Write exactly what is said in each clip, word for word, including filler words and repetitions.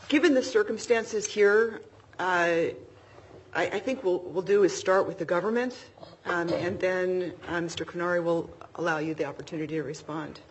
Given the circumstances here, uh, I, I think we'll, we'll do is start with the government, um, and then uh, Mister Canary will allow you the opportunity to respond.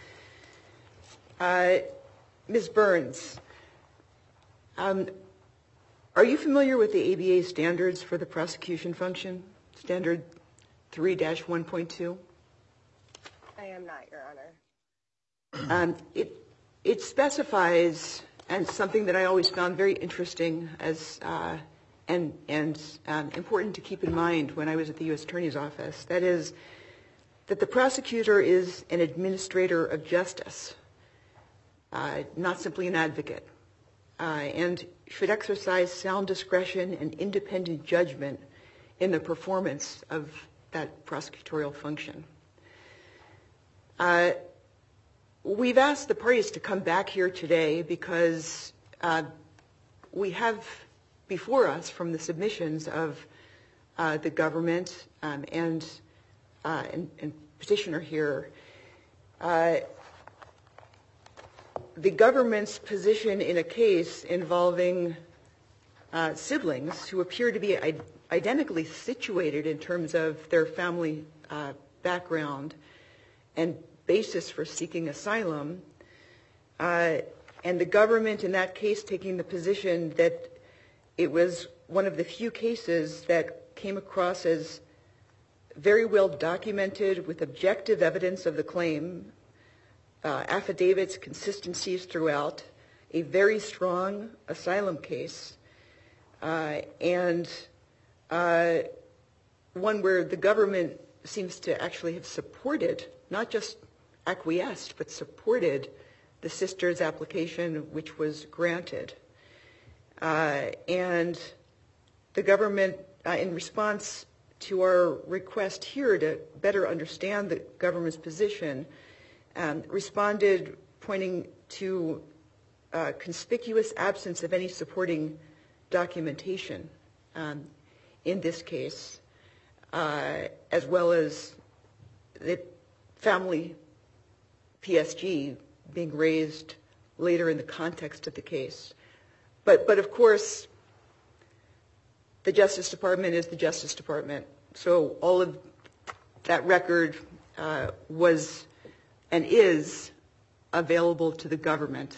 Uh, Miz Burns, um, are you familiar with the A B A standards for the prosecution function, Standard three dash one point two? I am not, Your Honor. Um, it, it specifies, and something that I always found very interesting as uh, and, and um, important to keep in mind when I was at the U S Attorney's Office, that is that the prosecutor is an administrator of justice, uh, not simply an advocate, uh, and should exercise sound discretion and independent judgment in the performance of that prosecutorial function. Uh, we've asked the parties to come back here today because uh, we have before us from the submissions of uh, the government um, and, uh, and, and petitioner here, uh, the government's position in a case involving uh, siblings who appear to be I- identically situated in terms of their family uh, background and basis for seeking asylum, uh, and the government in that case taking the position that it was one of the few cases that came across as very well documented with objective evidence of the claim, uh, affidavits, consistencies throughout, a very strong asylum case, uh, and uh, one where the government seems to actually have supported, not just acquiesced, but supported the sister's application, which was granted. Uh, and the government, uh, in response to our request here to better understand the government's position, um, responded pointing to uh, conspicuous absence of any supporting documentation um, in this case, uh, as well as the family P S G being raised later in the context of the case. But, but of course, the Justice Department is the Justice Department. So all of that record uh, was and is available to the government.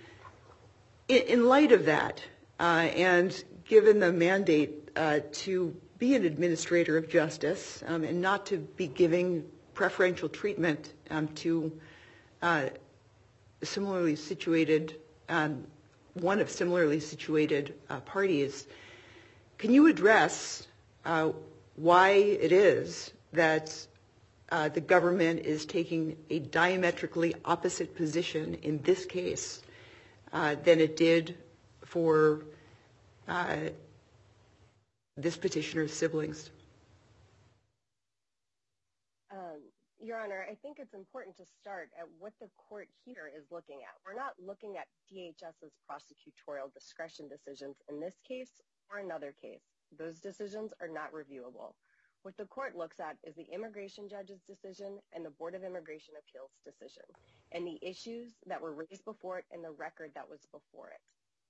In, in light of that, uh, and given the mandate uh, to be an administrator of justice um, and not to be giving preferential treatment um, to uh, similarly situated, um, one of similarly situated uh, parties, can you address uh, why it is that uh, the government is taking a diametrically opposite position in this case uh, than it did for uh, this petitioner's siblings? Um, Your Honor, I think it's important to start at what the court here is looking at. We're not looking at D H S's prosecutorial discretion decisions in this case or another case. Those decisions are not reviewable. What the court looks at is the immigration judge's decision and the Board of Immigration Appeals decision and the issues that were raised before it and the record that was before it.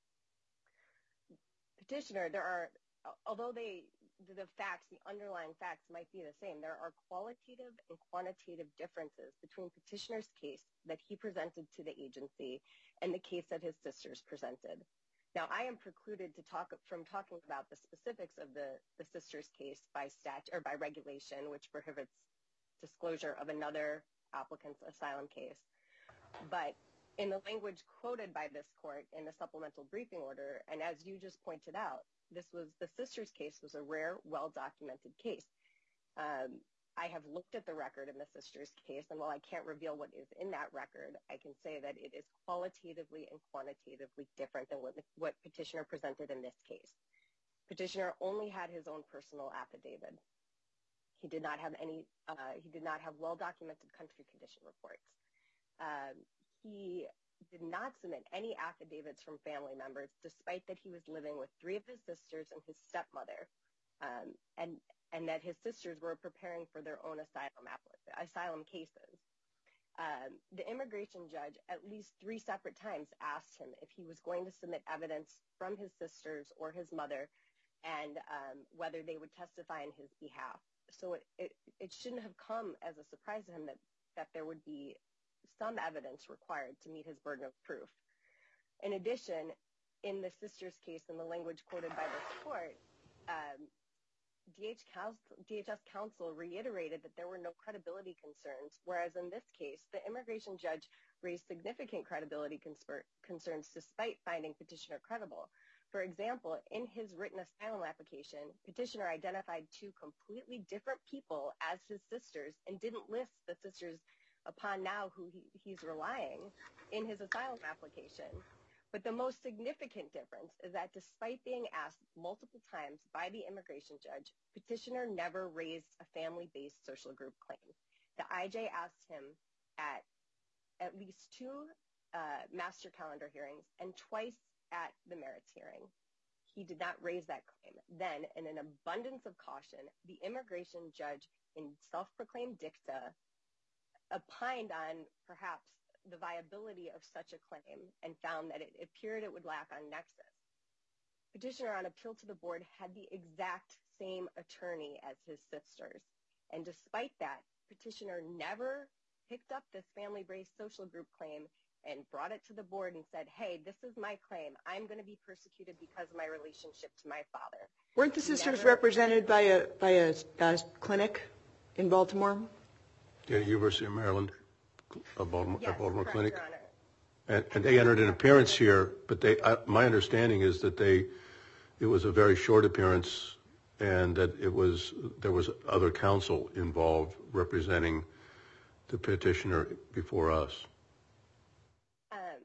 Petitioner, there are, although they, the facts, the underlying facts might be the same, there are qualitative and quantitative differences between petitioner's case that he presented to the agency and the case that his sisters presented. Now, I am precluded to talk from talking about the specifics of the, the sister's case by statute or by regulation, which prohibits disclosure of another applicant's asylum case. But in the language quoted by this court in the supplemental briefing order, and as you just pointed out, this was the sister's case was a rare, well-documented case. Um, I have looked at the record in the sister's case, and while I can't reveal what is in that record, I can say that it is qualitatively and quantitatively different than what, what petitioner presented in this case. Petitioner only had his own personal affidavit. He did not have any, uh, he did not have well-documented country condition reports. Um, he did not submit any affidavits from family members, despite that he was living with three of his sisters and his stepmother, um, and and that his sisters were preparing for their own asylum asylum cases. Um, the immigration judge at least three separate times asked him if he was going to submit evidence from his sisters or his mother and um, whether they would testify on his behalf. So it, it, it shouldn't have come as a surprise to him that, that there would be some evidence required to meet his burden of proof. In addition, in the sisters' case, in the language quoted by this court, um, D H S counsel reiterated that there were no credibility concerns, whereas in this case, the immigration judge raised significant credibility concerns despite finding petitioner credible. For example, in his written asylum application, petitioner identified two completely different people as his sisters and didn't list the sisters upon now who he, he's relying in his asylum application. But the most significant difference is that despite being asked multiple times by the immigration judge, petitioner never raised a family-based social group claim. The I J asked him at at least two uh, master calendar hearings and twice at the merits hearing. He did not raise that claim. Then, in an abundance of caution, the immigration judge, in self-proclaimed dicta, opined on perhaps the viability of such a claim and found that it appeared it would lack on nexus. Petitioner on appeal to the board had the exact same attorney as his sisters. And despite that, petitioner never picked up this family-based social group claim and brought it to the board and said, hey, this is my claim. I'm going to be persecuted because of my relationship to my father. Weren't the sisters Never. represented by a by a, a clinic in Baltimore? Yeah, University of Maryland, a Baltimore, Yes, a Baltimore correct, clinic. Your Honor. And, and they entered an appearance here, but they, uh, my understanding is that they, it was a very short appearance, and that it was there was other counsel involved representing the petitioner before us. Um,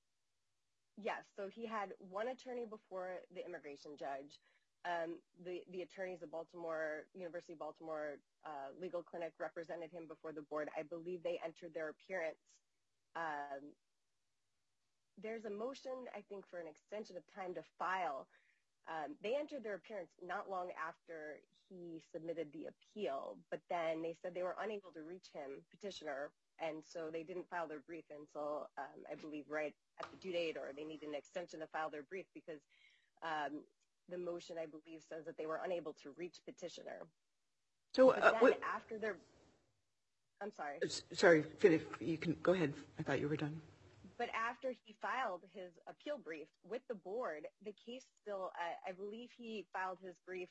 yes, so he had one attorney before the immigration judge. Um, the, the attorneys at Baltimore, University of Baltimore uh, Legal Clinic represented him before the board. I believe they entered their appearance. Um, there's a motion, I think, for an extension of time to file. Um, they entered their appearance not long after he submitted the appeal, but then they said they were unable to reach him, petitioner, and so they didn't file their brief until, um, I believe, right at the due date, or they needed an extension to file their brief because um, the motion, I believe, says that they were unable to reach petitioner. So, But uh, then what, after their, I'm sorry. sorry, finish. You can go ahead. I thought you were done. But after he filed his appeal brief with the board, the case still, uh, I believe he filed his brief.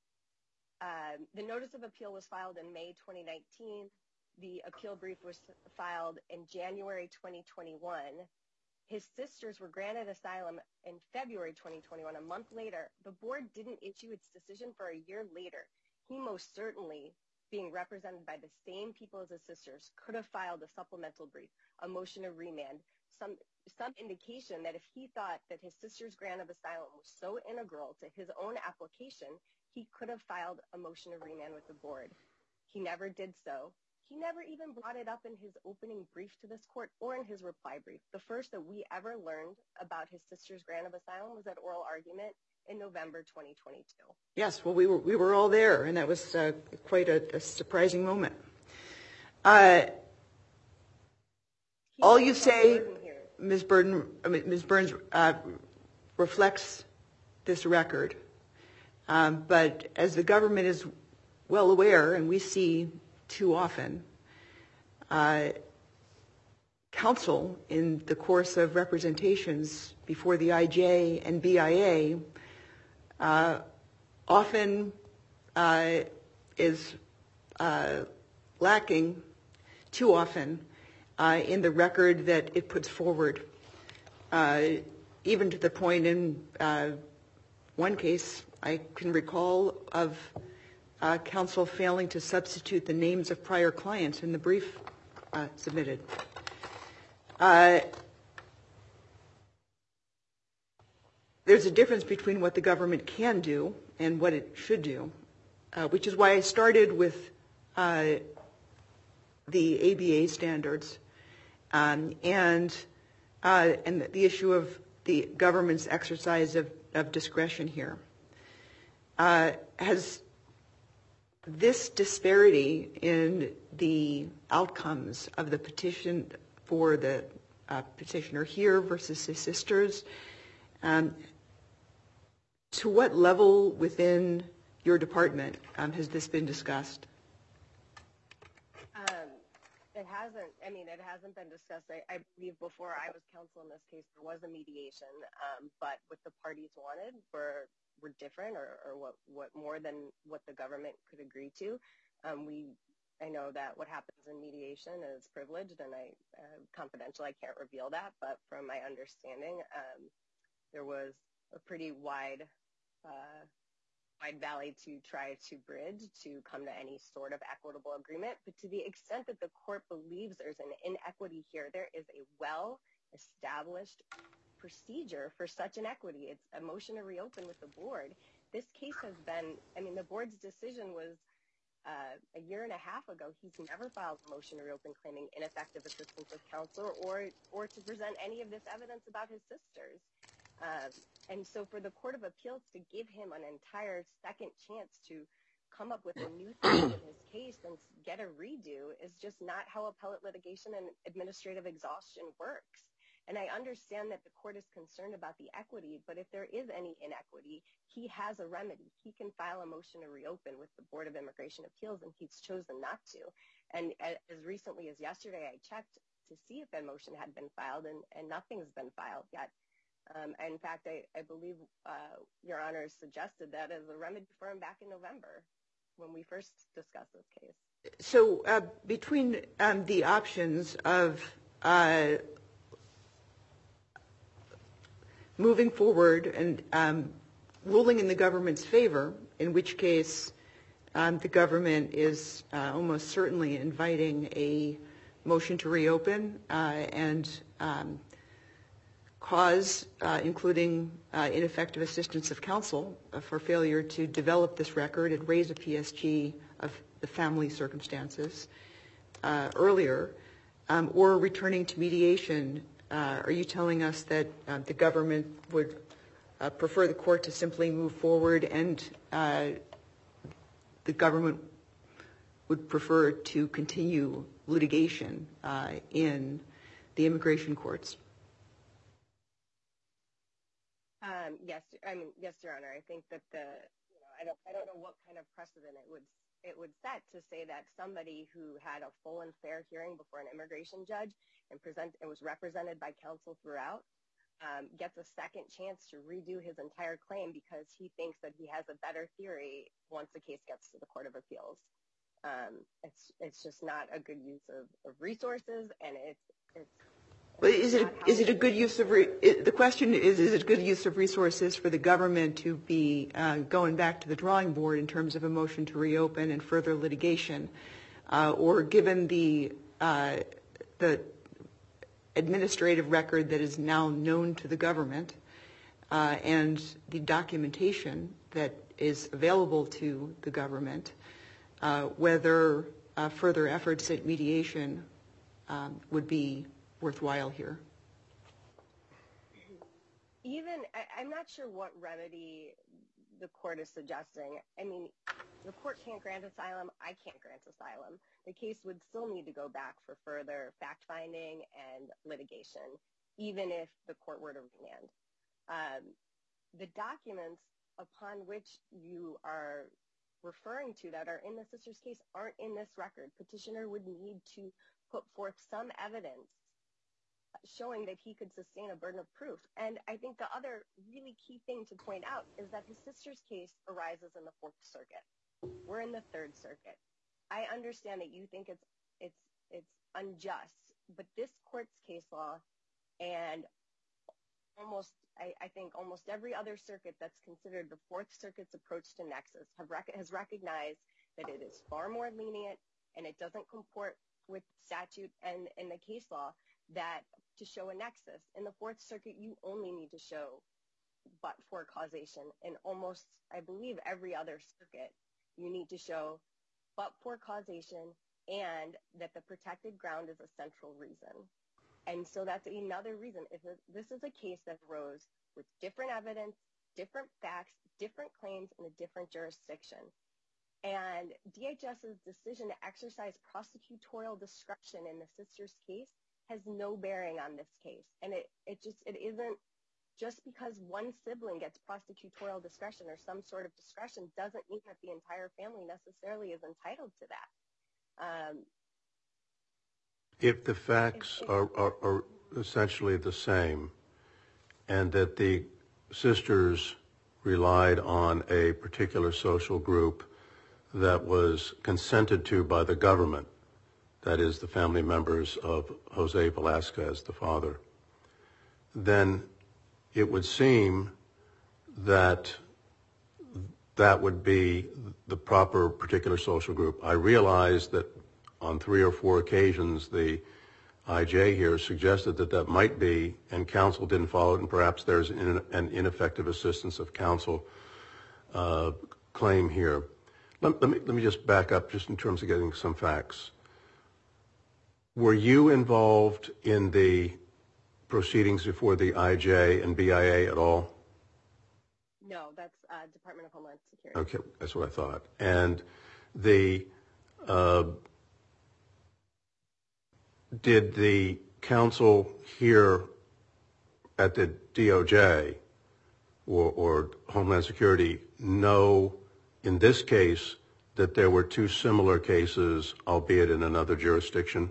Um, the notice of appeal was filed in May twenty nineteen. The appeal brief was filed in January twenty twenty-one. His sisters were granted asylum in February twenty twenty-one, a month later. The board didn't issue its decision for a year later. He most certainly, being represented by the same people as his sisters, could have filed a supplemental brief, a motion of remand, some some indication that if he thought that his sister's grant of asylum was so integral to his own application, he could have filed a motion of remand with the board. He never did so. He never even brought it up in his opening brief to this court or in his reply brief. The first that we ever learned about his sister's grant of asylum was at oral argument in November twenty twenty-two. Yes, well, we were we were all there, and that was uh, quite a, a surprising moment. Uh, all you say, Miz Burden, I mean, Miz Burns, uh, reflects this record, um, but as the government is well aware, and we see too often, uh, counsel in the course of representations before the I J and B I A uh, often uh, is uh, lacking too often uh, in the record that it puts forward, uh, even to the point in uh, one case I can recall of uh, counsel failing to substitute the names of prior clients in the brief uh, submitted. Uh, there's a difference between what the government can do and what it should do, uh, which is why I started with uh, the A B A standards um, and uh, and the issue of the government's exercise of, of discretion here. Uh, has this disparity in the outcomes of the petition for the uh, petitioner here versus his sisters. Um, to what level within your department um, has this been discussed? Um, it hasn't, I mean, it hasn't been discussed. I, I believe before I was counsel in this case, there was a mediation, um, but what the parties wanted were were different or, or what, what more than what the government could agree to. Um, we, I know that what happens in mediation is privileged and I, uh, confidential, I can't reveal that, but from my understanding, um, there was a pretty wide, uh, wide valley to try to bridge to come to any sort of equitable agreement. But to the extent that the court believes there's an inequity here, there is a well-established procedure for such an equity. It's a motion to reopen with the board. This case has been, I mean, the board's decision was uh, a year and a half ago. He's never filed a motion to reopen claiming ineffective assistance of counsel or, or to present any of this evidence about his sisters. Um, and so for the Court of Appeals to give him an entire second chance to come up with a new theory in his case and get a redo is just not how appellate litigation and administrative exhaustion works. And I understand that the court is concerned about the equity, but if there is any inequity, he has a remedy. He can file a motion to reopen with the Board of Immigration Appeals, and he's chosen not to. And as recently as yesterday, I checked to see if that motion had been filed, and, and nothing's been filed yet. Um, in fact, I, I believe uh, Your Honor suggested that as a remedy for him back in November when we first discussed this case. So uh, between um, the options of uh, moving forward and um, ruling in the government's favor, in which case um, the government is uh, almost certainly inviting a motion to reopen uh, and um, cause, uh, including uh, ineffective assistance of counsel uh, for failure to develop this record and raise a P S G of the family circumstances uh, earlier, um, or returning to mediation. Uh, are you telling us that uh, the government would uh, prefer the court to simply move forward and uh, the government would prefer to continue litigation uh, in the immigration courts? Um, yes, I mean, yes, Your Honor. I think that the, you know, I don't, I don't know what kind of precedent it would, it would set to say that somebody who had a full and fair hearing before an immigration judge and present, and was represented by counsel throughout, um, gets a second chance to redo his entire claim because he thinks that he has a better theory once the case gets to the Court of Appeals. Um, it's, it's just not a good use of, of resources, and it's, it's. But is it is it a good use of re, it, the question is is it good use of resources for the government to be uh, going back to the drawing board in terms of a motion to reopen and further litigation, uh, or given the uh, the administrative record that is now known to the government uh, and the documentation that is available to the government, uh, whether uh, further efforts at mediation um, would be worthwhile here? Even, I, I'm not sure what remedy the court is suggesting. I mean, the court can't grant asylum. I can't grant asylum. The case would still need to go back for further fact-finding and litigation, even if the court were to remand. Um, the documents upon which you are referring to that are in the sister's case aren't in this record. Petitioner would need to put forth some evidence showing that he could sustain a burden of proof. And I think the other really key thing to point out is that his sister's case arises in the Fourth Circuit. We're in the Third Circuit. I understand that you think it's it's it's unjust, but this court's case law and almost I, I think almost every other circuit that's considered the Fourth Circuit's approach to nexus have rec- has recognized that it is far more lenient and it doesn't comport with statute and, and the case law that to show a nexus. In the Fourth Circuit, you only need to show but for causation. In almost, I believe, every other circuit, you need to show but for causation and that the protected ground is a central reason. And so that's another reason. If this is a case that arose with different evidence, different facts, different claims in a different jurisdiction, And DHS's decision to exercise prosecutorial discretion in the sister's case has no bearing on this case. And it, it just, it isn't, just because one sibling gets prosecutorial discretion or some sort of discretion doesn't mean that the entire family necessarily is entitled to that. Um, if the facts if, if, are, are, are essentially the same, and that the sisters relied on a particular social group that was consented to by the government, that is the family members of Jose Velasquez, the father, then it would seem that that would be the proper particular social group. I realize that on three or four occasions the I J here suggested that that might be, and counsel didn't follow it, and perhaps there's an, an ineffective assistance of counsel uh, claim here. Let, let me let me just back up just in terms of getting some facts. Were you involved in the proceedings before the I J and B I A at all? No, that's uh, Department of Homeland Security. Okay, that's what I thought. And the uh, did the counsel here at the D O J or, or Homeland Security know in this case that there were two similar cases, albeit in another jurisdiction?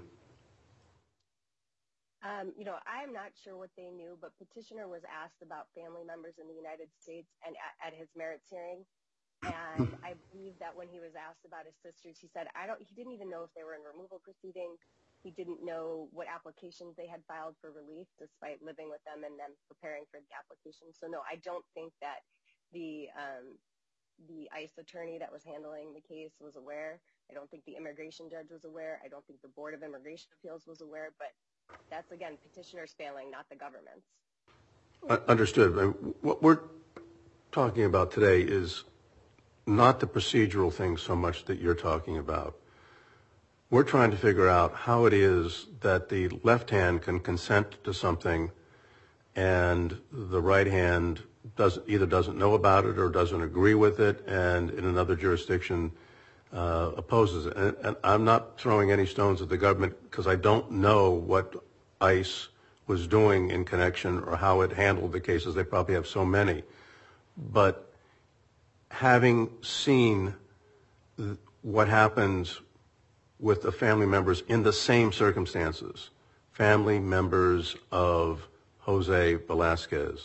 Um, you know, I'm not sure what they knew, but petitioner was asked about family members in the United States and at, at his merits hearing. And I believe that when he was asked about his sisters, he said, I don't, he didn't even know if they were in removal proceedings. He didn't know what applications they had filed for relief, despite living with them and them preparing for the application. So no, I don't think that the, um, the ICE attorney that was handling the case was aware. I don't think the immigration judge was aware. I don't think the Board of Immigration Appeals was aware, but that's, again, petitioners failing, not the government's. Understood. What we're talking about today is not the procedural thing so much that you're talking about. We're trying to figure out how it is that the left hand can consent to something and the right hand doesn't, either doesn't know about it or doesn't agree with it, and in another jurisdiction uh, opposes it. And, and I'm not throwing any stones at the government because I don't know what ICE was doing in connection or how it handled the cases. They probably have so many. But having seen th- what happens with the family members in the same circumstances, family members of Jose Velasquez,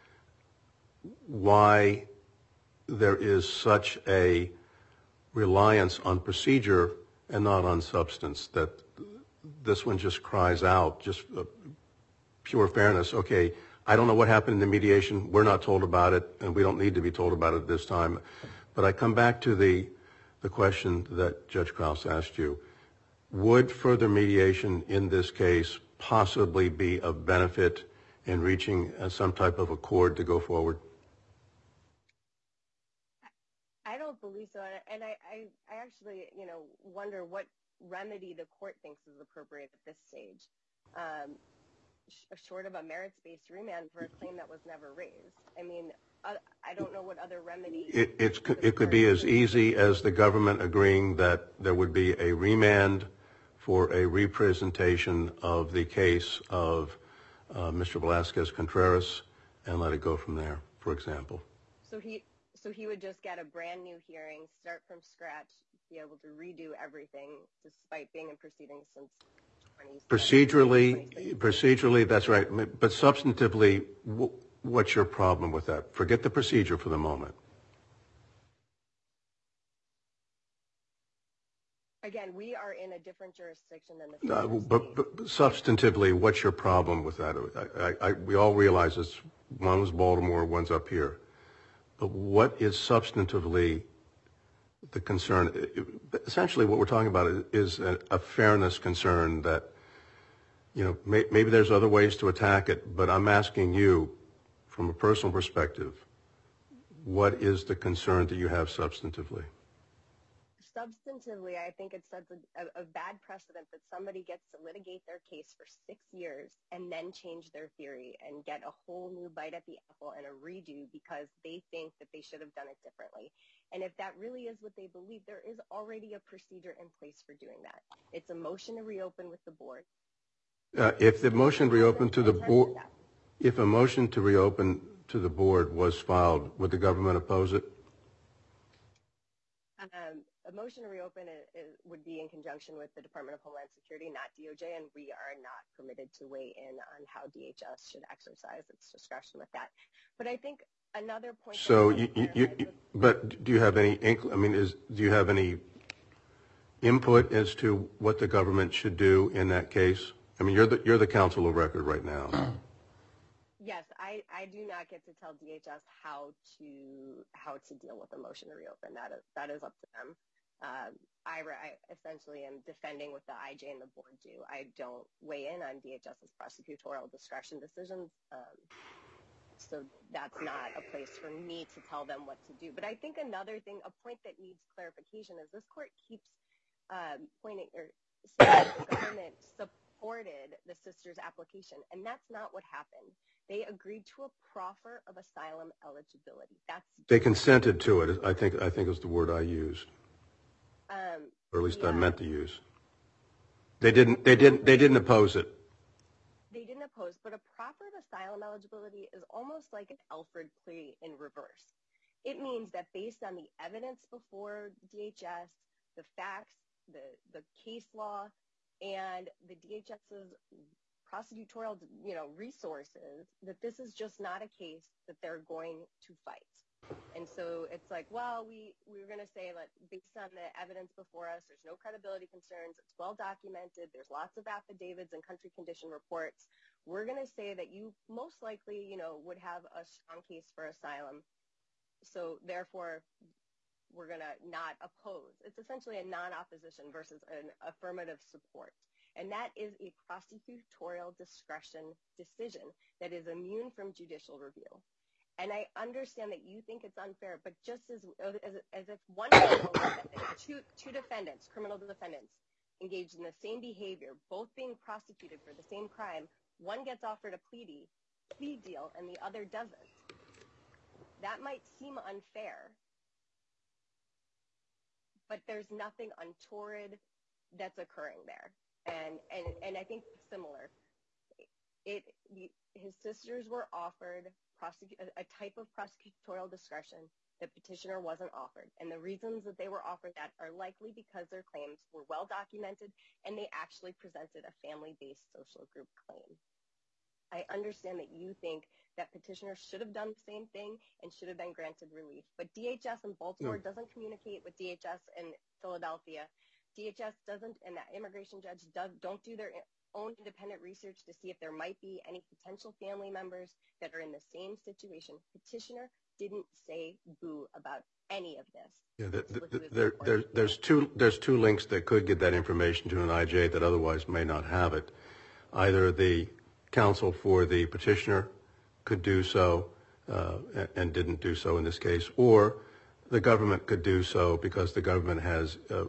why there is such a reliance on procedure and not on substance, that this one just cries out, just uh, pure fairness. Okay, I don't know what happened in the mediation. We're not told about it, and we don't need to be told about it this time. But I come back to the, the question that Judge Krause asked you. Would further mediation in this case possibly be of benefit in reaching uh, some type of accord to go forward? I don't believe so, and I, I, I actually, you know, wonder what remedy the court thinks is appropriate at this stage, um, sh- short of a merits-based remand for a claim that was never raised. I mean, uh, I don't know what other remedy. It, it's, it could be as easy as the government agreeing that there would be a remand for a representation of the case of uh, Mister Velasquez Contreras and let it go from there, for example. So he, so he would just get a brand new hearing, start from scratch, be able to redo everything, despite being in proceedings since twenty Procedurally, procedurally, that's right. But substantively, w- what's your problem with that? Forget the procedure for the moment. Again, we are in a different jurisdiction than the Uh, sister but, state. but substantively, what's your problem with that? I, I, I, we all realize this. One was Baltimore, one's up here. But what is substantively the concern? Essentially, what we're talking about is a, a fairness concern that, you know, may, maybe there's other ways to attack it, but I'm asking you, from a personal perspective, what is the concern that you have substantively? substantively, I think it sets a, a, a bad precedent that somebody gets to litigate their case for six years and then change their theory and get a whole new bite at the apple and a redo because they think that they should have done it differently. And if that really is what they believe, there is already a procedure in place for doing that. It's a motion to reopen with the board. Uh, if the motion reopened to the board, if a motion to reopen to the board was filed, would the government oppose it? Um, a motion to reopen it, it would be in conjunction with the Department of Homeland Security, not D O J, and we are not permitted to weigh in on how D H S should exercise its discretion with that. But I think another point. So, you, you, you, but do you have any? I mean, is do you have any input as to what the government should do in that case? I mean, you're the you're the counsel of record right now. Yes, I, I do not get to tell D H S how to how to deal with a motion to reopen. That is that is up to them. Um, I, I essentially am defending what the I J and the board do. I don't weigh in on D H S's prosecutorial discretion decisions. Um, so that's not a place for me to tell them what to do. But I think another thing, a point that needs clarification, is this court keeps um, pointing or saying the government supported the sister's application, and that's not what happened. They agreed to a proffer of asylum eligibility. That's they consented to it. I think I think is the word I used, um, or at least yeah. I meant to use. They didn't. They didn't. They didn't oppose it. They didn't oppose, but a proffer of asylum eligibility is almost like an Alford plea in reverse. It means that based on the evidence before D H S, the facts, the the case law, and the D H S's prosecutorial, you know, resources, that this is just not a case that they're going to fight. And so it's like, well, we, we were going to say that based on the evidence before us, there's no credibility concerns. It's well documented. There's lots of affidavits and country condition reports. We're going to say that you most likely, you know, would have a strong case for asylum. So therefore, we're going to not oppose. It's essentially a non-opposition versus an affirmative support. And that is a prosecutorial discretion decision that is immune from judicial review. And I understand that you think it's unfair, but just as as, as if one criminal defendant, two, two defendants, criminal defendants, engaged in the same behavior, both being prosecuted for the same crime, one gets offered a plea, plea deal and the other doesn't. That might seem unfair, but there's nothing untoward that's occurring there. And, and, and I think similar, it, the, his sisters were offered prosecu- a, a type of prosecutorial discretion that petitioner wasn't offered. And the reasons that they were offered that are likely because their claims were well documented and they actually presented a family-based social group claim. I understand that you think that petitioner should have done the same thing and should have been granted relief. But D H S in Baltimore no. doesn't communicate with D H S in Philadelphia. D H S doesn't, and that immigration judge does, don't do their own independent research to see if there might be any potential family members that are in the same situation. Petitioner didn't say boo about any of this. Yeah, the, the, the, there, there, there's two there's two links that could get that information to an I J that otherwise may not have it. Either the counsel for the petitioner could do so uh, and didn't do so in this case, or the government could do so because the government has uh,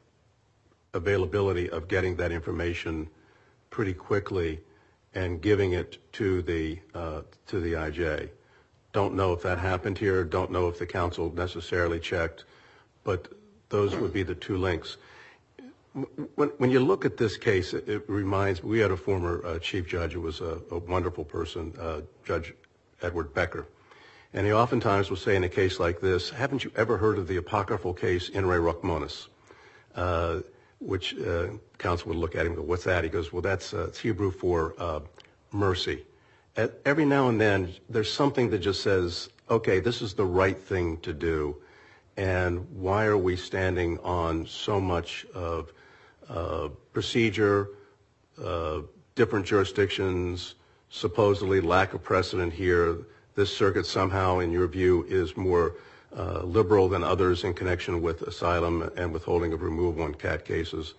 availability of getting that information pretty quickly and giving it to the uh, to the I J. Don't know if that happened here. Don't know if the counsel necessarily checked, but those would be the two links. When, when you look at this case, it, it reminds me, we had a former uh, chief judge who was a, a wonderful person, uh, Judge Edward Becker. And he oftentimes will say in a case like this, haven't you ever heard of the apocryphal case In re Rachmanis? Uh, which uh, counsel would look at him and go, what's that? He goes, well, that's uh, it's Hebrew for uh, mercy. At, every now and then, there's something that just says, okay, this is the right thing to do. And why are we standing on so much of uh, procedure, uh, different jurisdictions, supposedly lack of precedent here? This circuit somehow, in your view, is more uh, liberal than others in connection with asylum and withholding of removal in C A T cases.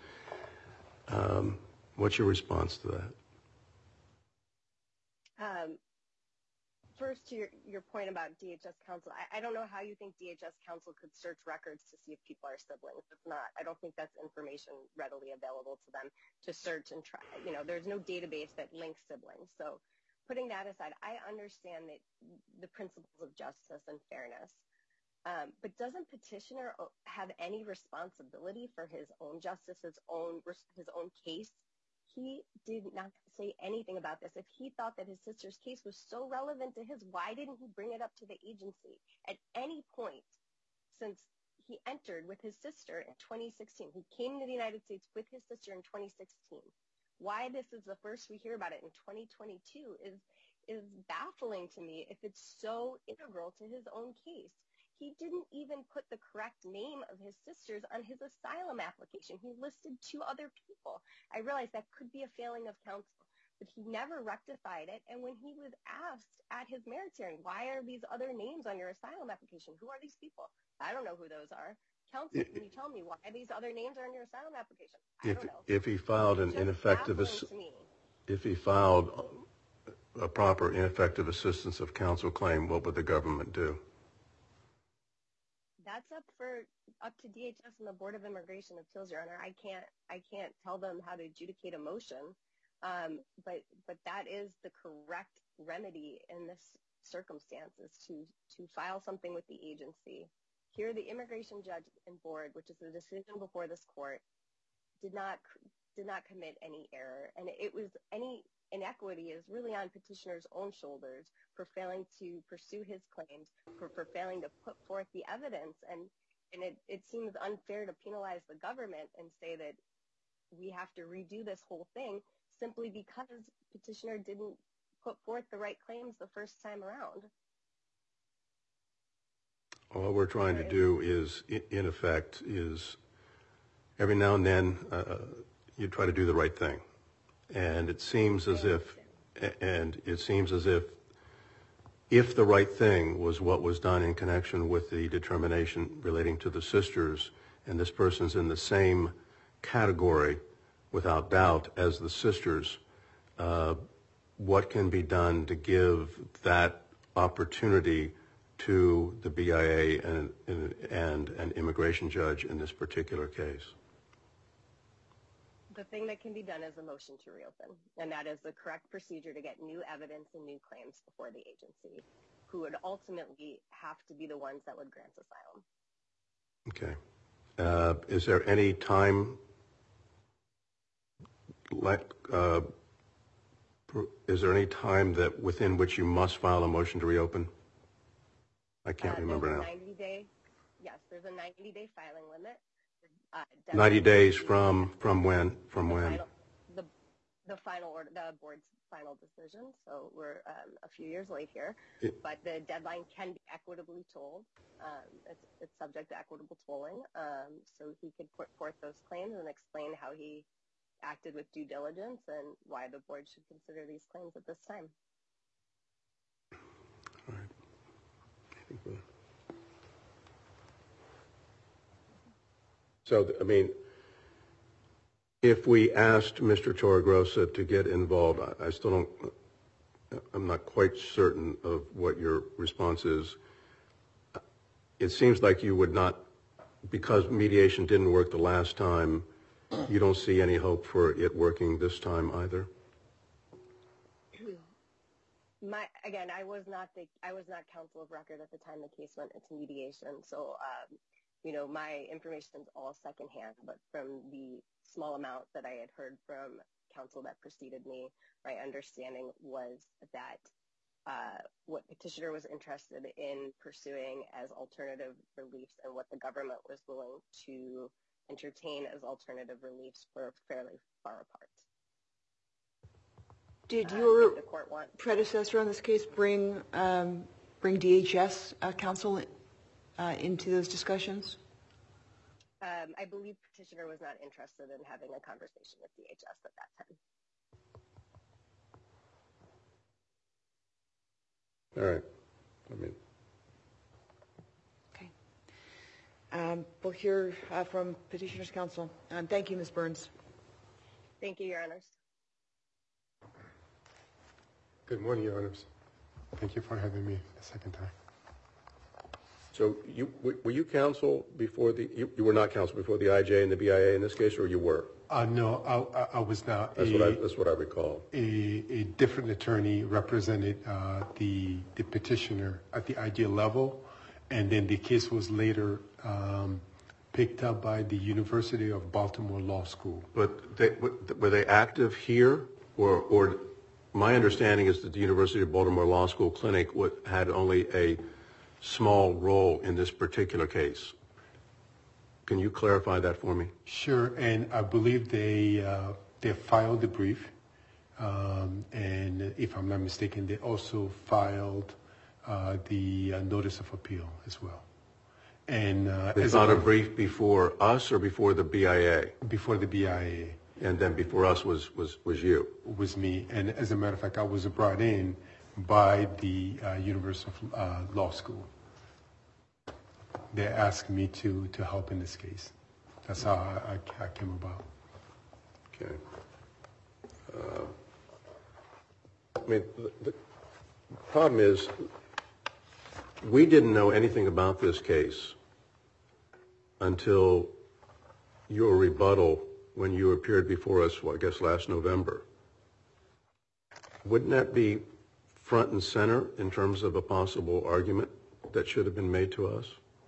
Um, what's your response to that? Um, first, to your, your point about D H S counsel, I, I don't know how you think D H S counsel could search records to see if people are siblings. It's not. I don't think that's information readily available to them to search and try. You know, there's no database that links siblings. So putting that aside, I understand that the principles of justice and fairness. Um, but doesn't petitioner have any responsibility for his own justice, his own his own case? He did not say anything about this. If he thought that his sister's case was so relevant to his, why didn't he bring it up to the agency at any point since he entered with his sister in twenty sixteen? He came to the United States with his sister in twenty sixteen. Why this is the first we hear about it in twenty twenty-two is is baffling to me if it's so integral to his own case. He didn't even put the correct name of his sisters on his asylum application. He listed two other people. I realize that could be a failing of counsel, but he never rectified it. And when he was asked at his merits hearing, why are these other names on your asylum application? Who are these people? I don't know who those are. Counsel, can you tell me why these other names are on your asylum application? I if, don't know. If he filed an ineffective, ass- if he filed a proper ineffective assistance of counsel claim, what would the government do? That's up for up to D H S and the Board of Immigration Appeals, Your Honor. I can't I can't tell them how to adjudicate a motion, um, but but that is the correct remedy in this circumstance, is to to file something with the agency. Here, the immigration judge and board, which is the decision before this court, did not did not commit any error, and it was any inequity is really on petitioner's own shoulders for failing to pursue his claims, for, for failing to put forth the evidence. And, and it, it seems unfair to penalize the government and say that we have to redo this whole thing simply because petitioner didn't put forth the right claims the first time around. All we're trying to do is, in effect, is every now and then uh, you try to do the right thing. And it seems as if, and it seems as if, if the right thing was what was done in connection with the determination relating to the sisters, and this person's in the same category, without doubt, as the sisters, uh, what can be done to give that opportunity to the B I A and, and, and an immigration judge in this particular case? The thing that can be done is a motion to reopen, and that is the correct procedure to get new evidence and new claims before the agency, who would ultimately have to be the ones that would grant asylum. Okay. Uh, is there any time, like, uh, is there any time that within which you must file a motion to reopen? I can't uh, remember there's now. A ninety day, yes, there's a ninety day filing limit. Uh, ninety days from from when? From the when? Final, the the final order, the board's final decision. So we're um, a few years late here, It, but the deadline can be equitably tolled. Um, it's, it's subject to equitable tolling. Um, so he could put forth those claims and explain how he acted with due diligence and why the board should consider these claims at this time. all right. I think we're... So, I mean, if we asked Mister Torregrossa to get involved, I, I still don't, I'm not quite certain of what your response is. It seems like you would not, because mediation didn't work the last time, you don't see any hope for it working this time either? My, again, I was not the, I was not counsel of record at the time the case went into mediation. So, um, you know, my information is all secondhand, but from the small amount that I had heard from counsel that preceded me, my understanding was that uh, what petitioner was interested in pursuing as alternative reliefs and what the government was willing to entertain as alternative reliefs were fairly far apart. Did uh, your the court want- predecessor on this case bring um, bring D H S uh, counsel uh, into those discussions? Um, I believe petitioner was not interested in having a conversation with D H S at that time. All right. I mean, okay. Um, we'll hear uh, from petitioner's counsel. Um, thank you, Miz Burns. Thank you, Your Honors. Good morning, Your Honors. Thank you for having me a second time. So you were you counsel before the you, you were not counsel before the I J and the B I A in this case, or you were? Uh, no, I, I, I was not. That's a, what I that's what I recall. A, a different attorney represented uh, the the petitioner at the I J level, and then the case was later um, picked up by the University of Baltimore Law School. But they, were they active here, or or my understanding is that the University of Baltimore Law School clinic had only a small role in this particular case. Can you clarify that for me? Sure, and I believe they uh, they filed the brief, um, and if I'm not mistaken, they also filed uh, the uh, notice of appeal as well. And uh, they filed a brief before us or before the B I A? Before the B I A. And then before us was was was you? Was me, and as a matter of fact, I was brought in by the uh, University of uh, Law School. They asked me to, to help in this case. That's how I, I, I came about. Okay. Uh, I mean, the, the problem is we didn't know anything about this case until your rebuttal when you appeared before us, well, I guess last November. Wouldn't that be front and center in terms of a possible argument that should have been made to us?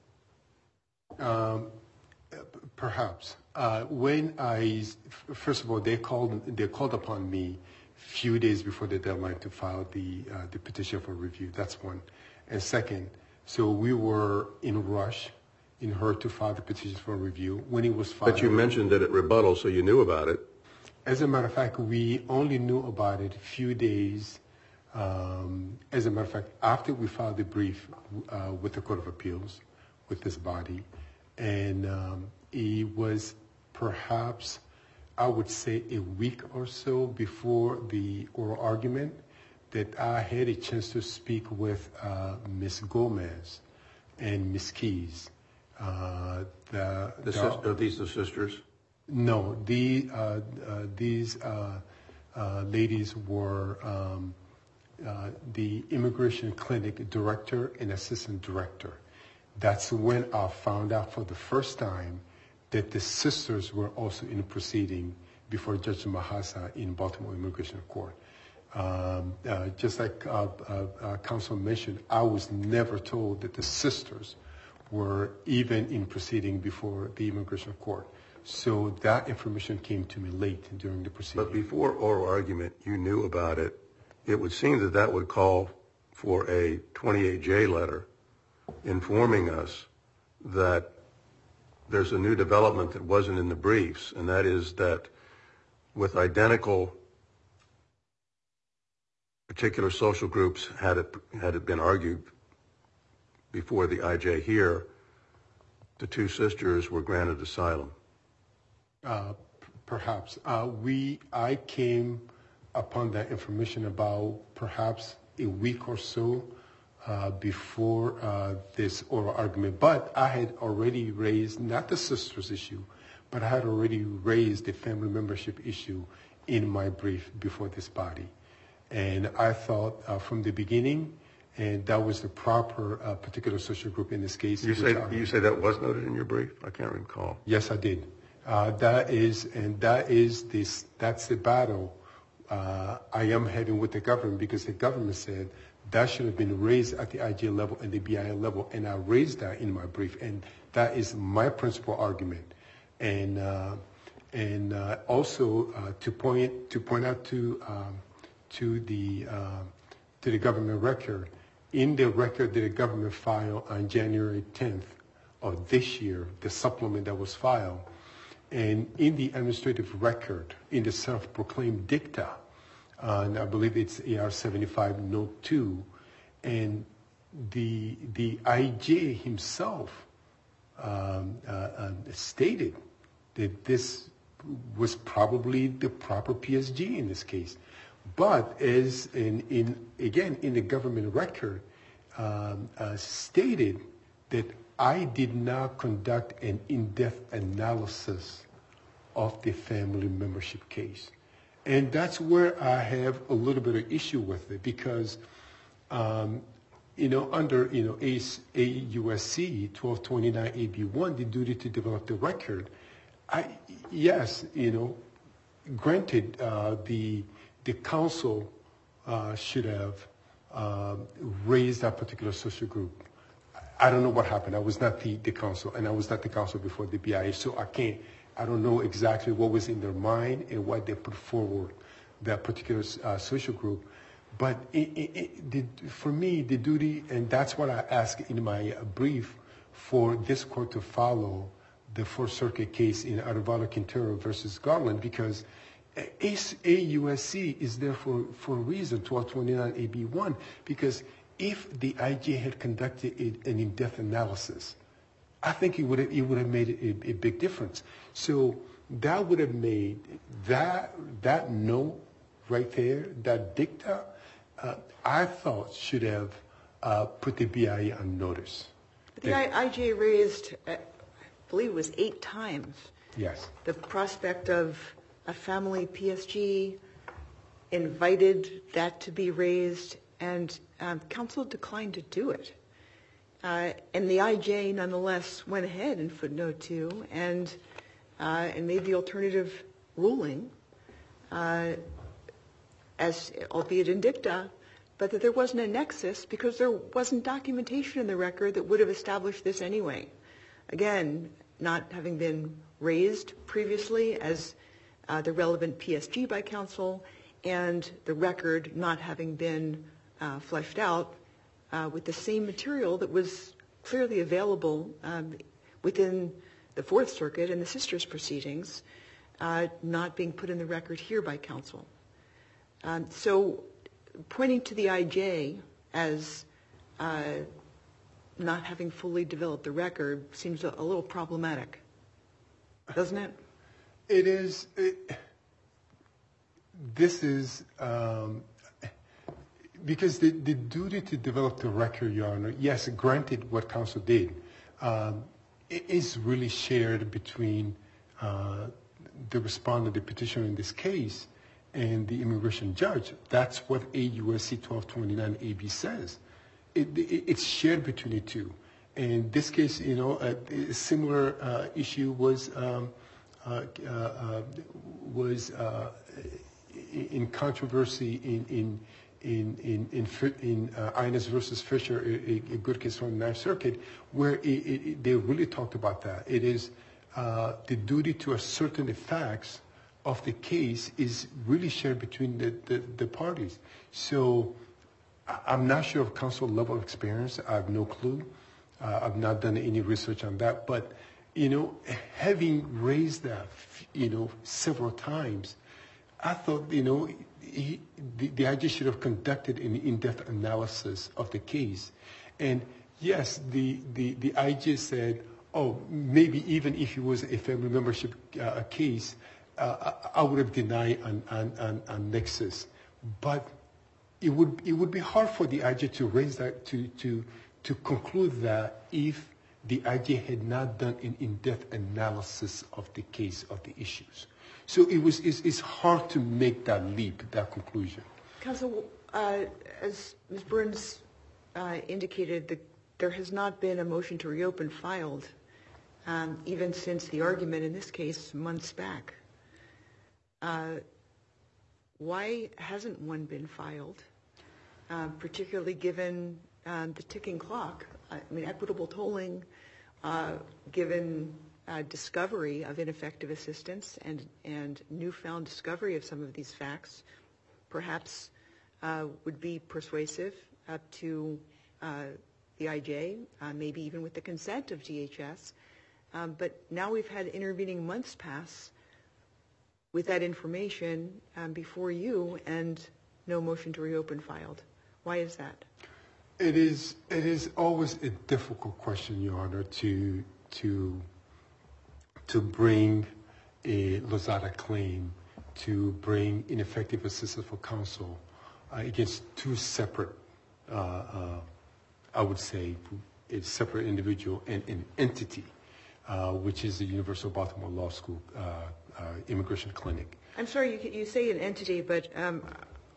Um, perhaps. Uh, when I, first of all, they called they called upon me a few days before the deadline to file the uh, the petition for review. That's one. And second, so we were in a rush in her to file the petition for review. When it was filed, but you mentioned that at rebuttal, so you knew about it. As a matter of fact, we only knew about it a few days. Um, as a matter of fact, after we filed the brief uh, with the Court of Appeals, with this body, and um, it was perhaps, I would say, a week or so before the oral argument that I had a chance to speak with uh, Miz Gomez and Miz Keys. Uh, the, the, the, are these the sisters? No, the, uh, uh, these uh, uh, ladies were um, uh, the immigration clinic director and assistant director. That's when I found out for the first time that the sisters were also in a proceeding before Judge Mahasa in Baltimore Immigration Court. Um, uh, just like uh, uh, uh, Counsel mentioned, I was never told that the sisters were even in proceeding before the Immigration Court. So that information came to me late during the proceeding. But before oral argument, you knew about it. It would seem that that would call for a twenty-eight J letter informing us that there's a new development that wasn't in the briefs, and that is that with identical particular social groups, had it had it been argued before the I J here, the two sisters were granted asylum. Uh, p- perhaps. Uh, we, I came upon that information about perhaps a week or so uh, before uh, this oral argument. But I had already raised, not the sisters issue, but I had already raised the family membership issue in my brief before this body. And I thought uh, from the beginning, and that was the proper uh, particular social group in this case. You say, you say that was noted in your brief? I can't recall. Yes, I did. Uh, that is, and that is this, that's the battle uh, I am having with the government, because the government said that should have been raised at the I J level and the B I A level, and I raised that in my brief, and that is my principal argument. And uh, and uh, also uh, to point to point out to um, to the uh, to the government record, in the record that the government filed on January tenth of this year, the supplement that was filed. And in the administrative record, in the self-proclaimed dicta, uh, and I believe it's A R seventy-five note two, and the the I J himself um, uh, uh, stated that this was probably the proper P S G in this case. But as in, in again in the government record um, uh, stated that I did not conduct an in-depth analysis of the family membership case. And that's where I have a little bit of issue with it, because um, you know, under, you know, A U S C twelve twenty-nine A B one, the duty to develop the record, I, yes, you know, granted, uh, the, the council uh, should have uh, raised that particular social group. I don't know what happened. I was not the, the council, and I was not the council before the B I A, so I can't, I don't know exactly what was in their mind and what they put forward, that particular uh, social group. But it, it, it, the, for me, the duty, and that's what I asked in my brief, for this court to follow the Fourth Circuit case in Arevalo Quintero versus Garland, because A U S C is there for, for a reason, twelve twenty-nine A B one, because if the I J had conducted a, an in-depth analysis, I think it would have, it would have made a, a big difference. So that would have made that that note right there, that dicta, uh, I thought should have uh, put the B I A on notice. But the I J raised, I believe it was eight times, yes, the prospect of a family P S G, invited that to be raised, and um, council declined to do it. Uh, and the I J nonetheless went ahead in footnote two and uh, and made the alternative ruling, uh, as albeit in dicta, but that there wasn't a nexus because there wasn't documentation in the record that would have established this anyway. Again, not having been raised previously as uh, the relevant P S G by council, and the record not having been uh, fleshed out uh, with the same material that was clearly available um, within the Fourth Circuit and the sisters proceedings, uh, not being put in the record here by council. Um, so pointing to the I J as uh, not having fully developed the record seems a, a little problematic, doesn't it? It is. It, this is um, because the, the duty to develop the record, Your Honor, yes, granted what council did, um, it is really shared between uh, the respondent, the petitioner in this case, and the immigration judge. That's what A U S C twelve twenty-nine A B says. It, it, it's shared between the two. In this case, you know, a, a similar uh, issue was um, uh, uh, was uh, in controversy in in in in in, in uh, Inez versus Fisher, a, a good case from the Ninth Circuit, where it, it, they really talked about that. It is uh, the duty to ascertain the facts of the case is really shared between the, the, the parties. So I'm not sure of council level of experience. I have no clue. Uh, I've not done any research on that. But, you know, having raised that, you know, several times, I thought, you know, he, the, the I J should have conducted an in-depth analysis of the case. And yes, the, the, the I J said, oh, maybe even if it was a family membership uh, case, Uh, I would have denied an, an, an, an nexus, but it would it would be hard for the I J to raise that to to to conclude that if the I J had not done an in-depth analysis of the case of the issues. So it was it's, it's hard to make that leap, that conclusion. Counsel, uh, as Miz Burns uh, indicated, the, there has not been a motion to reopen filed, um, even since the argument in this case months back. Uh, why hasn't one been filed, uh, particularly given uh, the ticking clock? I mean, equitable tolling, uh, given uh, discovery of ineffective assistance and, and newfound discovery of some of these facts, perhaps uh, would be persuasive up to uh, the I J, uh, maybe even with the consent of D H S. Um, but now we've had intervening months pass with that information um, before you and no motion to reopen filed. Why is that? It is it is always a difficult question, Your Honor, to to to bring a Lozada claim, to bring ineffective assistance for counsel uh, against two separate, uh, uh, I would say, a separate individual and an entity, uh, which is the University of Baltimore Law School uh, uh, Immigration Clinic. I'm sorry, you, you say an entity, but um,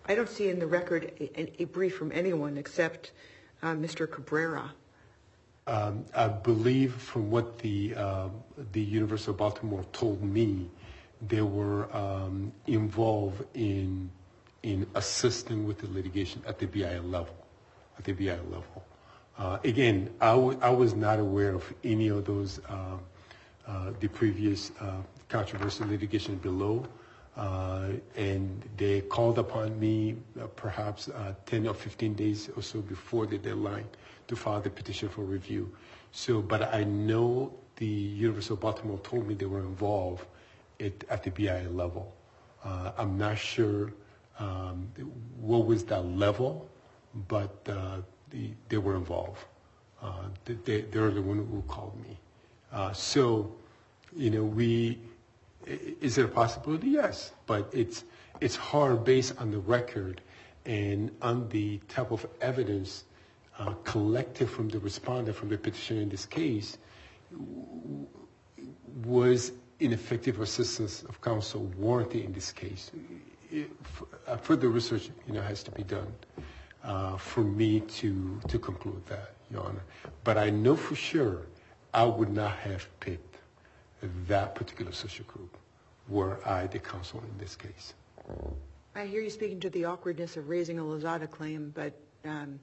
I don't see in the record a, a brief from anyone except uh, Mister Cabrera. Um, I believe from what the uh, the University of Baltimore told me, they were um, involved in in assisting with the litigation at the B I L level, at the B I L level. Uh, again, I, w- I was not aware of any of those uh, uh, the previous uh, controversial litigation below, uh, and they called upon me uh, perhaps uh, ten or fifteen days or so before the deadline to file the petition for review. So, but I know the University of Baltimore told me they were involved at, at the B I L level. Uh, I'm not sure um, what was that level, but uh, the, they were involved. Uh, they, they're the one who called me. Uh, so, you know, we, is it a possibility? Yes, but it's, it's hard based on the record and on the type of evidence Uh, collected from the respondent, from the petitioner in this case, w- was ineffective assistance of counsel warranted in this case? It, f- uh, further research, you know, has to be done uh, for me to to conclude that, Your Honor. But I know for sure I would not have picked that particular social group were I the counsel in this case. I hear you speaking to the awkwardness of raising a Lozada claim, but um,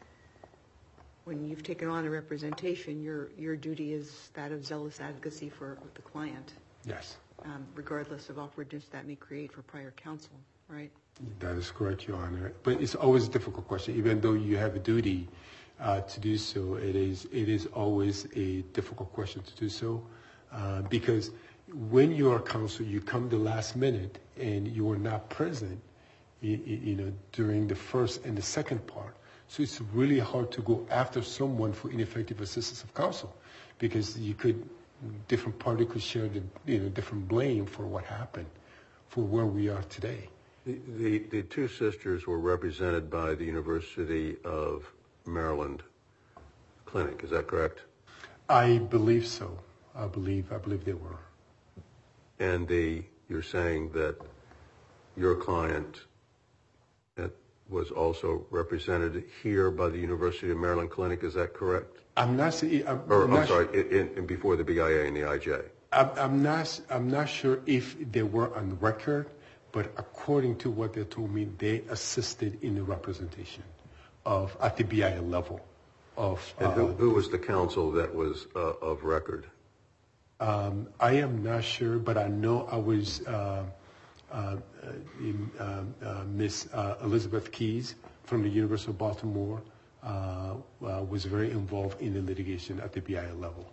when you've taken on a representation, your your duty is that of zealous advocacy for the client. Yes. Um, regardless of awkwardness that may create for prior counsel, right? That is correct, Your Honor. But it's always a difficult question. Even though you have a duty uh, to do so, it is it is always a difficult question to do so uh, because when you are counsel, you come the last minute and you are not present, you, you know, during the first and the second part. So it's really hard to go after someone for ineffective assistance of counsel because you could, different party could share the, you know, different blame for what happened, for where we are today. The, the, the two sisters were represented by the University of Maryland Clinic, is that correct? I believe so. I believe, I believe they were. And the, you're saying that your client at was also represented here by the University of Maryland Clinic. Is that correct? I'm not saying. I'm, or, I'm, I'm not sorry, in, in before the B I A and the I J. I'm, I'm not. I'm not sure if they were on record, but according to what they told me, they assisted in the representation of at the B I A level. Of and who, uh, who was the counsel that was uh, of record? Um, I am not sure, but I know I was. Uh, Uh, in, um, uh, Miss uh, Elizabeth Keys from the University of Baltimore uh, uh, was very involved in the litigation at the B I A level.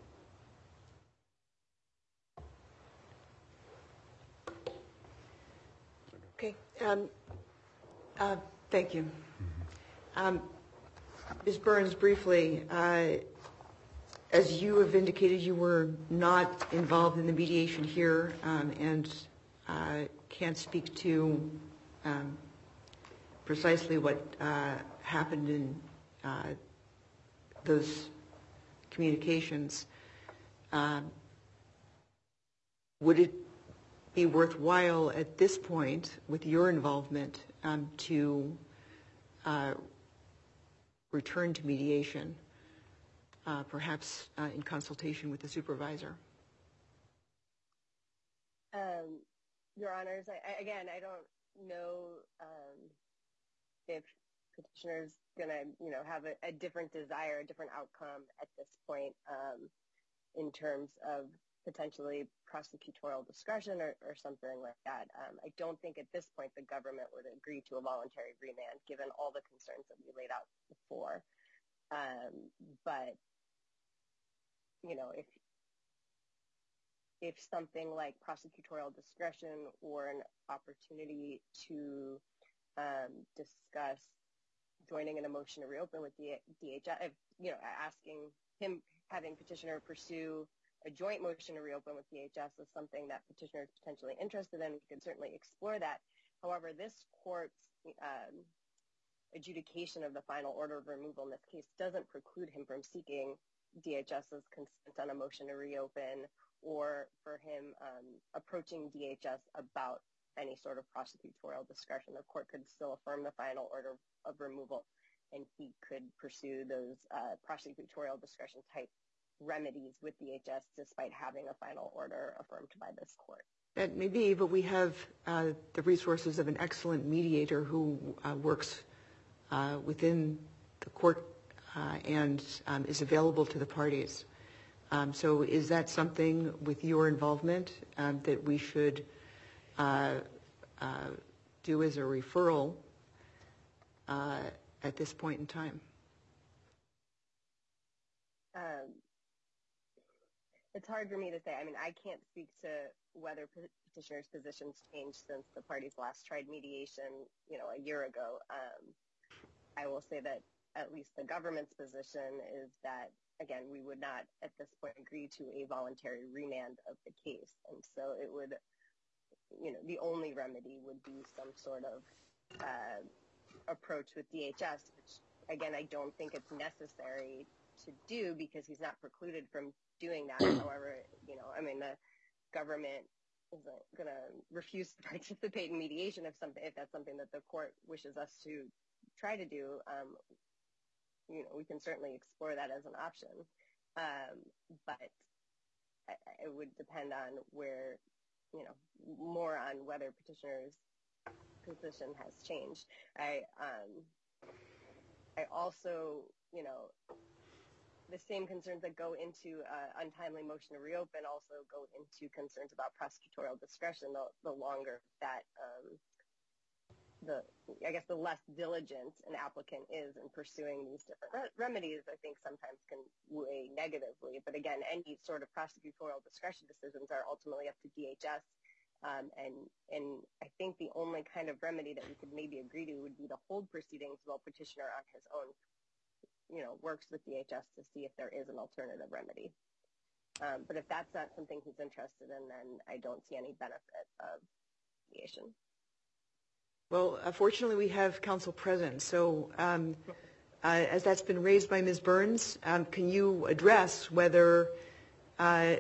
Okay. Um, uh, thank you. Mm-hmm. Um, Miz Burns, briefly, uh, as you have indicated, you were not involved in the mediation here um, and uh, can't speak to um, precisely what uh, happened in uh, those communications. Uh, would it be worthwhile at this point, with your involvement, um, to uh, return to mediation, uh, perhaps uh, in consultation with the supervisor? Um, Your Honors, I, I, again, I don't know um, if petitioner's going to, you know, have a, a different desire, a different outcome at this point um, in terms of potentially prosecutorial discretion or, or something like that. Um, I don't think at this point the government would agree to a voluntary remand given all the concerns that we laid out before. Um, but, you know, if if something like prosecutorial discretion or an opportunity to um, discuss joining in a motion to reopen with the D H S, if, you know, asking him, having petitioner pursue a joint motion to reopen with D H S is something that petitioner is potentially interested in, we can certainly explore that. However, this court's um, adjudication of the final order of removal in this case doesn't preclude him from seeking DHS's consent on a motion to reopen or for him um, approaching D H S about any sort of prosecutorial discretion. The court could still affirm the final order of removal, and he could pursue those uh, prosecutorial discretion type remedies with D H S despite having a final order affirmed by this court. That may be, but we have uh, the resources of an excellent mediator who uh, works uh, within the court uh, and um, is available to the parties. Um, so is that something with your involvement um, that we should uh, uh, do as a referral uh, at this point in time? Um, it's hard for me to say. I mean, I can't speak to whether petitioner's positions changed since the parties last tried mediation, you know, a year ago. Um, I will say that at least the government's position is that, again, we would not at this point agree to a voluntary remand of the case. And so it would, you know, the only remedy would be some sort of uh, approach with D H S, which, again, I don't think it's necessary to do because he's not precluded from doing that. However, you know, I mean, the government isn't going to refuse to participate in mediation if something, if that's something that the court wishes us to try to do. Um, you know, we can certainly explore that as an option, um, but it would depend on where, you know, more on whether petitioner's position has changed. I, um, I also, you know, the same concerns that go into uh, untimely motion to reopen also go into concerns about prosecutorial discretion. The, the longer that, um, the I guess, the less diligent an applicant is in pursuing these different re- remedies, I think sometimes can weigh negatively. But again, any sort of prosecutorial discretion decisions are ultimately up to D H S. Um, and and I think the only kind of remedy that we could maybe agree to would be to hold proceedings while petitioner on his own, you know, works with D H S to see if there is an alternative remedy. Um, but if that's not something he's interested in, then I don't see any benefit of mediation. Well, uh, fortunately, we have counsel present. So um, uh, as that's been raised by Miz Burns, um, can you address whether uh,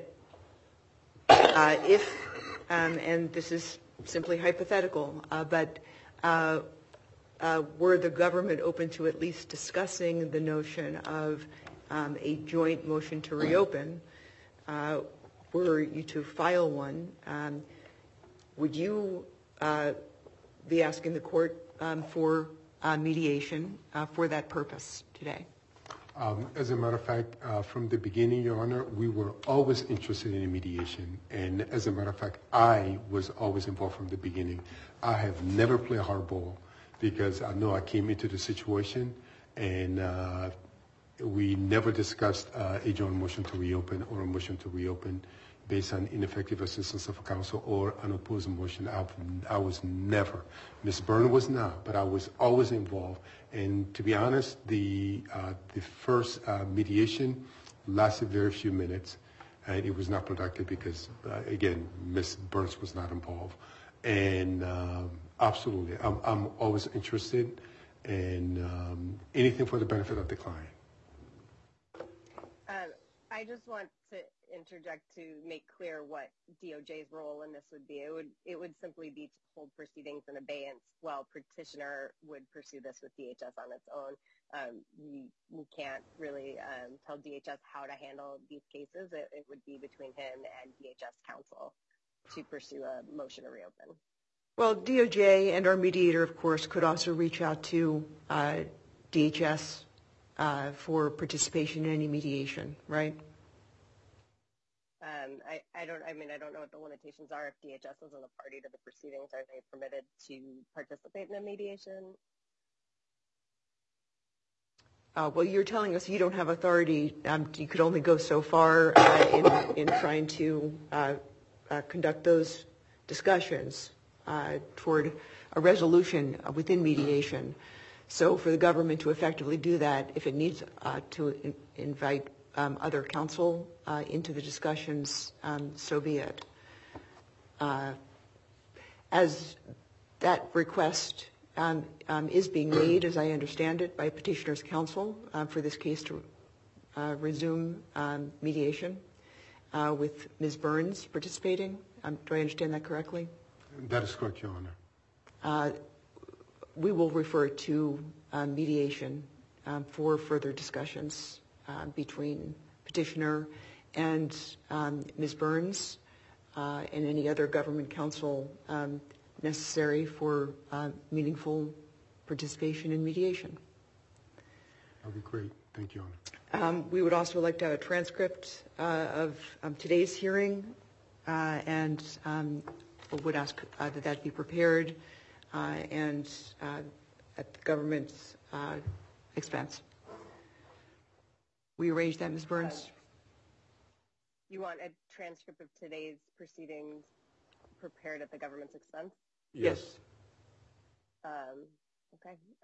uh, if, um, and this is simply hypothetical, uh, but uh, Uh, were the government open to at least discussing the notion of um, a joint motion to reopen? Uh, were you to file one, um, would you uh, be asking the court um, for uh, mediation uh, for that purpose today? Um, as a matter of fact, uh, from the beginning, Your Honor, we were always interested in mediation. And as a matter of fact, I was always involved from the beginning. I have never played hardball, because I know I came into the situation, and uh, we never discussed uh, a joint motion to reopen or a motion to reopen based on ineffective assistance of counsel or an opposed motion. I've, I was never. Miz Byrne was not, but I was always involved. And to be honest, the uh, the first uh, mediation lasted very few minutes, and it was not productive because, uh, again, Miz Burns was not involved. And um, absolutely, I'm, I'm always interested in um, anything for the benefit of the client. Um, I just want to interject to make clear what D O J's role in this would be. It would it would simply be to hold proceedings in abeyance while petitioner would pursue this with D H S on its own. Um, we, we can't really um, tell D H S how to handle these cases. It, it would be between him and D H S counsel to pursue a motion to reopen. Well, D O J and our mediator, of course, could also reach out to uh, D H S uh, for participation in any mediation, right? Um, I, I don't. I mean, I don't know what the limitations are. If D H S isn't a party to the proceedings, are they permitted to participate in a mediation? Uh, well, you're telling us you don't have authority. Um, you could only go so far uh, in, in trying to uh, uh, conduct those discussions uh, toward a resolution within mediation. So for the government to effectively do that, if it needs uh, to in, invite um, other counsel uh, into the discussions, um, so be it. Uh, as that request Um, um, is being made, as I understand it, by petitioner's counsel uh, for this case to uh, resume um, mediation uh, with Miz Burns participating. Um, do I understand that correctly? That is correct, Your Honor. Uh, we will refer to uh, mediation um, for further discussions uh, between petitioner and um, Miz Burns uh, and any other government counsel um, necessary for uh, meaningful participation in mediation. That would be great. Thank you, Your Honor. Um, we would also like to have a transcript uh, of um, today's hearing uh, and um, would ask uh, that that be prepared uh, and uh, at the government's uh, expense. We arrange that, Miz Burns? You want a transcript of today's proceedings prepared at the government's expense? Yes. Um, okay.